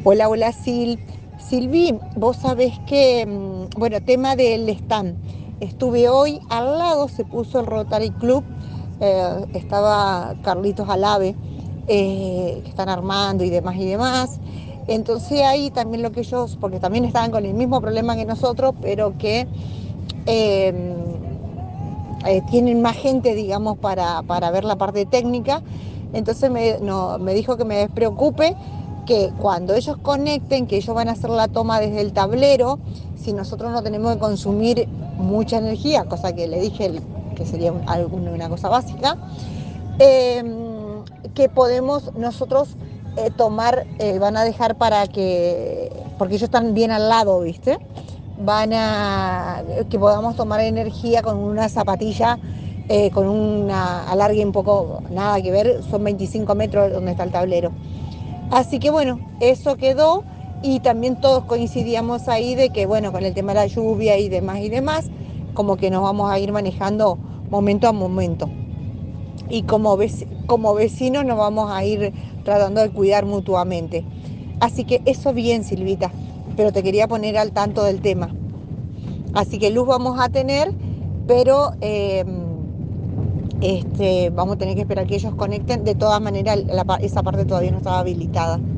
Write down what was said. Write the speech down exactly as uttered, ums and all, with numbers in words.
Hola, hola Sil. Silvi, vos sabés que, mm, bueno, tema del stand. Estuve hoy al lado, se puso el Rotary Club, eh, estaba Carlitos Alave, eh, que están armando y demás y demás. Entonces ahí también lo que ellos, porque también estaban con el mismo problema que nosotros, pero que eh, eh, tienen más gente, digamos, para, para ver la parte técnica. Entonces me, no, me dijo que me despreocupe, que cuando ellos conecten, que ellos van a hacer la toma desde el tablero, si nosotros no tenemos que consumir mucha energía, cosa que le dije el- que sería un- algún- una cosa básica, eh, que podemos nosotros eh, tomar, eh, van a dejar para que, porque ellos están bien al lado, ¿viste? Van a, que podamos tomar energía con una zapatilla, eh, con una alargue un poco, nada que ver, son veinticinco metros donde está el tablero. Así que bueno, eso quedó y también todos coincidíamos ahí de que bueno, con el tema de la lluvia y demás y demás, como que nos vamos a ir manejando momento a momento. Y como, vec- como vecinos nos vamos a ir tratando de cuidar mutuamente. Así que eso bien, Silvita, pero te quería poner al tanto del tema. Así que luz vamos a tener, pero eh, este, vamos a tener que esperar que ellos conecten. De todas maneras, la pa- esa parte todavía no estaba habilitada.